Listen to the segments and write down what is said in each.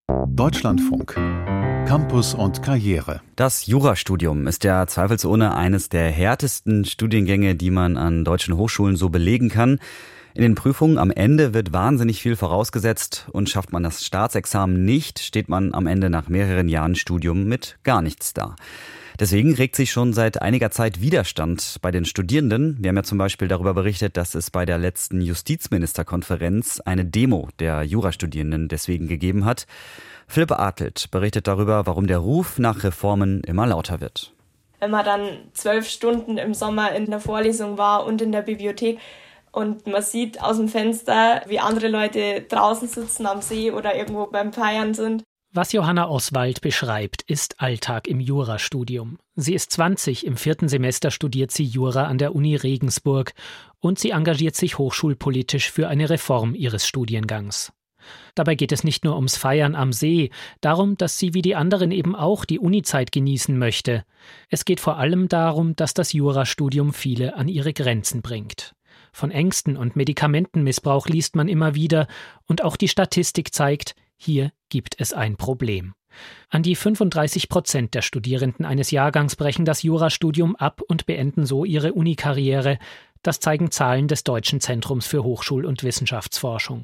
Deutschlandfunk. Campus und Karriere. Das Jurastudium ist ja zweifelsohne eines der härtesten Studiengänge, die man an deutschen Hochschulen so belegen kann. In den Prüfungen am Ende wird wahnsinnig viel vorausgesetzt und schafft man das Staatsexamen nicht, steht man am Ende nach mehreren Jahren Studium mit gar nichts da. Deswegen regt sich schon seit einiger Zeit Widerstand bei den Studierenden. Wir haben ja zum Beispiel darüber berichtet, dass es bei der letzten Justizministerkonferenz eine Demo der Jurastudierenden deswegen gegeben hat. Philipp Artelt berichtet darüber, warum der Ruf nach Reformen immer lauter wird. Wenn man dann 12 Stunden im Sommer in der Vorlesung war und in der Bibliothek und man sieht aus dem Fenster, wie andere Leute draußen sitzen am See oder irgendwo beim Feiern sind. Was Johanna Oswald beschreibt, ist Alltag im Jurastudium. Sie ist 20, im 4. Semester studiert sie Jura an der Uni Regensburg und sie engagiert sich hochschulpolitisch für eine Reform ihres Studiengangs. Dabei geht es nicht nur ums Feiern am See, darum, dass sie wie die anderen eben auch die Unizeit genießen möchte. Es geht vor allem darum, dass das Jurastudium viele an ihre Grenzen bringt. Von Ängsten und Medikamentenmissbrauch liest man immer wieder und auch die Statistik zeigt, hier gibt es ein Problem. An die 35% der Studierenden eines Jahrgangs brechen das Jurastudium ab und beenden so ihre Unikarriere. Das zeigen Zahlen des Deutschen Zentrums für Hochschul- und Wissenschaftsforschung.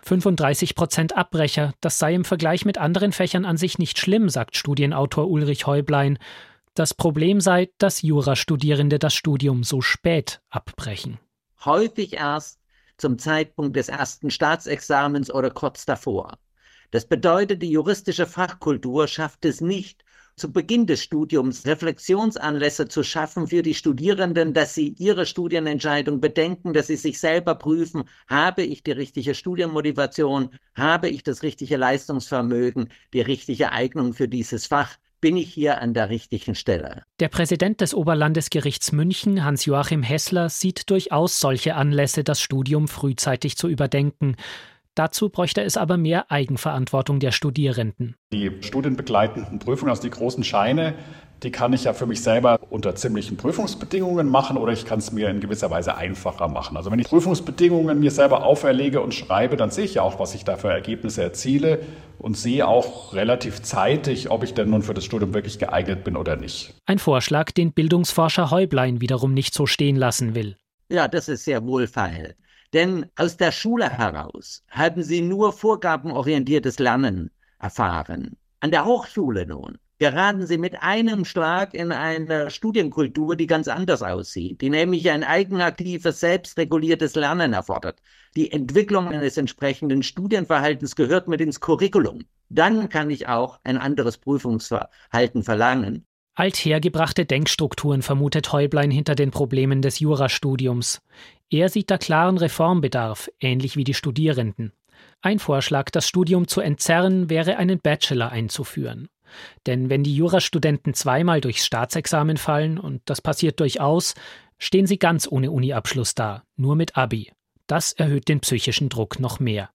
35% Abbrecher, das sei im Vergleich mit anderen Fächern an sich nicht schlimm, sagt Studienautor Ulrich Häublein. Das Problem sei, dass Jurastudierende das Studium so spät abbrechen. Häufig erst zum Zeitpunkt des ersten Staatsexamens oder kurz davor. Das bedeutet, die juristische Fachkultur schafft es nicht, zu Beginn des Studiums Reflexionsanlässe zu schaffen für die Studierenden, dass sie ihre Studienentscheidung bedenken, dass sie sich selber prüfen, habe ich die richtige Studienmotivation, habe ich das richtige Leistungsvermögen, die richtige Eignung für dieses Fach, bin ich hier an der richtigen Stelle. Der Präsident des Oberlandesgerichts München, Hans-Joachim Hessler, sieht durchaus solche Anlässe, das Studium frühzeitig zu überdenken. Dazu bräuchte es aber mehr Eigenverantwortung der Studierenden. Die studienbegleitenden Prüfungen, also die großen Scheine, die kann ich ja für mich selber unter ziemlichen Prüfungsbedingungen machen oder ich kann es mir in gewisser Weise einfacher machen. Also wenn ich Prüfungsbedingungen mir selber auferlege und schreibe, dann sehe ich ja auch, was ich da für Ergebnisse erziele und sehe auch relativ zeitig, ob ich denn nun für das Studium wirklich geeignet bin oder nicht. Ein Vorschlag, den Bildungsforscher Häublein wiederum nicht so stehen lassen will. Ja, das ist sehr wohlfeil. Denn aus der Schule heraus haben sie nur vorgabenorientiertes Lernen erfahren. An der Hochschule nun geraten sie mit einem Schlag in eine Studienkultur, die ganz anders aussieht, die nämlich ein eigenaktives, selbstreguliertes Lernen erfordert. Die Entwicklung eines entsprechenden Studienverhaltens gehört mit ins Curriculum. Dann kann ich auch ein anderes Prüfungsverhalten verlangen. Althergebrachte Denkstrukturen vermutet Häublein hinter den Problemen des Jurastudiums. Er sieht da klaren Reformbedarf, ähnlich wie die Studierenden. Ein Vorschlag, das Studium zu entzerren, wäre, einen Bachelor einzuführen. Denn wenn die Jurastudenten zweimal durchs Staatsexamen fallen, und das passiert durchaus, stehen sie ganz ohne Uniabschluss da, nur mit Abi. Das erhöht den psychischen Druck noch mehr.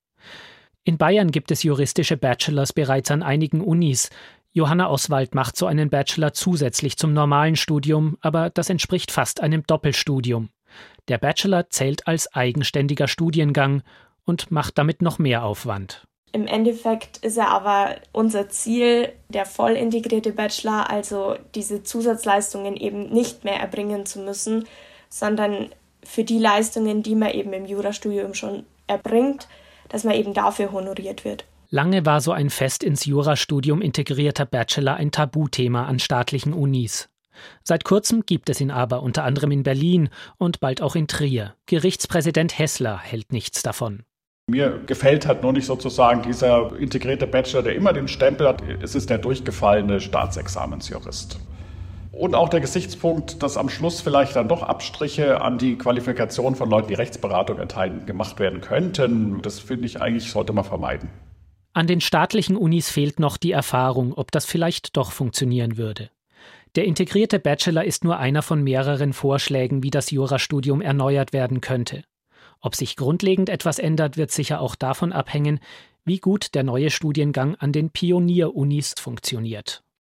In Bayern gibt es juristische Bachelors bereits an einigen Unis. Johanna Oswald macht so einen Bachelor zusätzlich zum normalen Studium, aber das entspricht fast einem Doppelstudium. Der Bachelor zählt als eigenständiger Studiengang und macht damit noch mehr Aufwand. Im Endeffekt ist ja aber unser Ziel, der voll integrierte Bachelor, also diese Zusatzleistungen eben nicht mehr erbringen zu müssen, sondern für die Leistungen, die man eben im Jurastudium schon erbringt, dass man eben dafür honoriert wird. Lange war so ein fest ins Jurastudium integrierter Bachelor ein Tabuthema an staatlichen Unis. Seit kurzem gibt es ihn aber unter anderem in Berlin und bald auch in Trier. Gerichtspräsident Hessler hält nichts davon. Mir gefällt halt nur nicht sozusagen dieser integrierte Bachelor, der immer den Stempel hat, es ist der durchgefallene Staatsexamensjurist. Und auch der Gesichtspunkt, dass am Schluss vielleicht dann doch Abstriche an die Qualifikation von Leuten, die Rechtsberatung erteilen, gemacht werden könnten, das finde ich eigentlich, sollte man vermeiden. An den staatlichen Unis fehlt noch die Erfahrung, ob das vielleicht doch funktionieren würde. Der integrierte Bachelor ist nur einer von mehreren Vorschlägen, wie das Jurastudium erneuert werden könnte. Ob sich grundlegend etwas ändert, wird sicher auch davon abhängen, wie gut der neue Studiengang an den Pionier-Unis funktioniert.